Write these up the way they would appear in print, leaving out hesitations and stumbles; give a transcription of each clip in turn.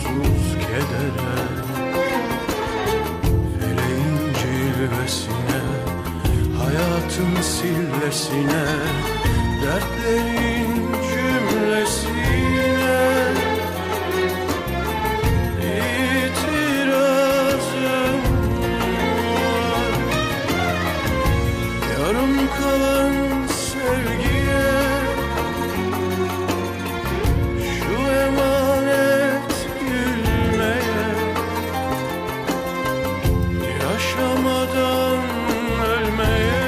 sonsuz kedere, feleğin cilvesine, hayatın sillesine, dertlerin cümlesine itirazım var. Yarım kalan sevgiye, şu emanet gülmeye, yaşamadan ölmeye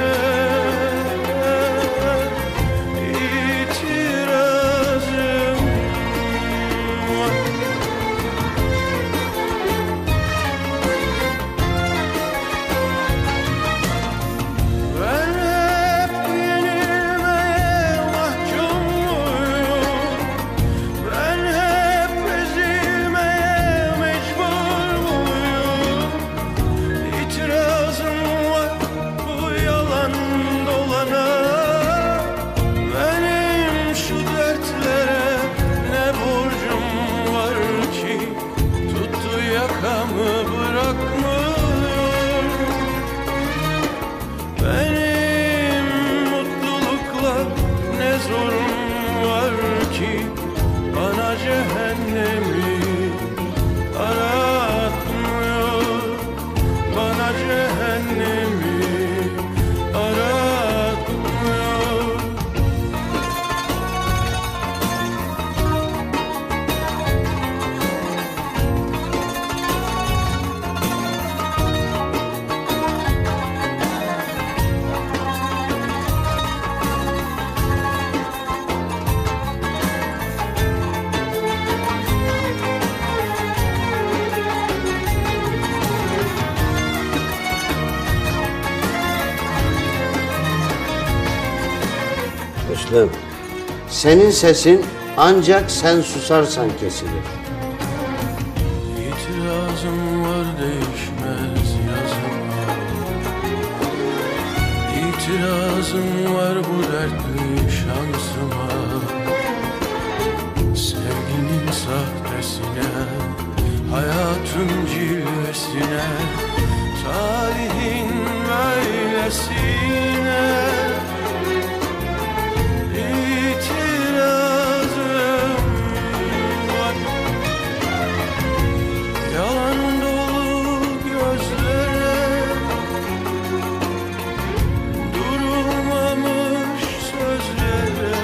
itirazım var. Ben hep yenilmeye mahkum muyum? Ben hep ezilmeye mecbur muyum? İtirazım var bu yalan dolana. Benim şu dertlere ne borcum var ki tuttu yakamı bırakmıyor. Benim mutlulukla ne zorum var ki bana cehennemi aratmıyor. Bana cehennemi aratmıyor. Müslüm, senin sesin ancak sen susarsan kesilir. İtirazım var değişmez yazıma. İtirazım var bu dertli şansıma. Sevginin sahtesine, hayatın cilvesine, tarihin böylesine itirazım var. Yalan dolu gözlere, durulmamış sözlere,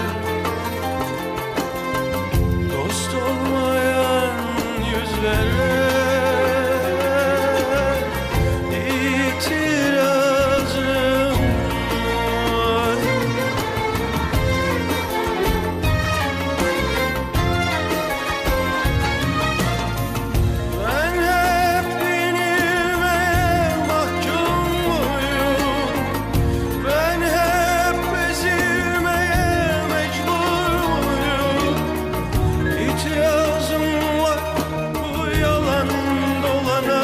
dost olmayan yüzlere itirazım var. Ben hep yenilmeye mahkum muyum? Ben hep ezilmeye mecbur muyum? İtirazım var bu yalan dolana.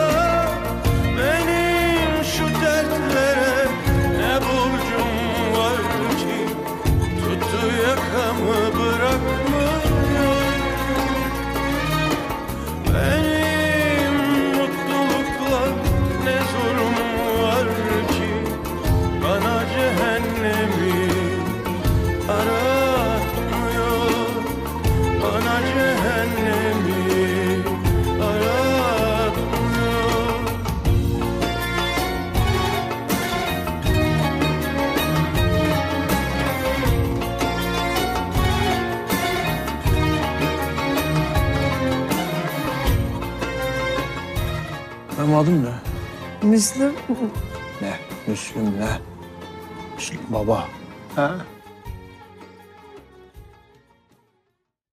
Benim şu dertlere ne borcum var ki tuttu yakamı bırakmıyor. Benim mutlulukla ne zorum var ki bana cehennemi aratmıyor. Bana cehennemi aratmıyor. Benim adım ne? Müslüm. Ne? Müslüm ne? Müslüm baba. Ha?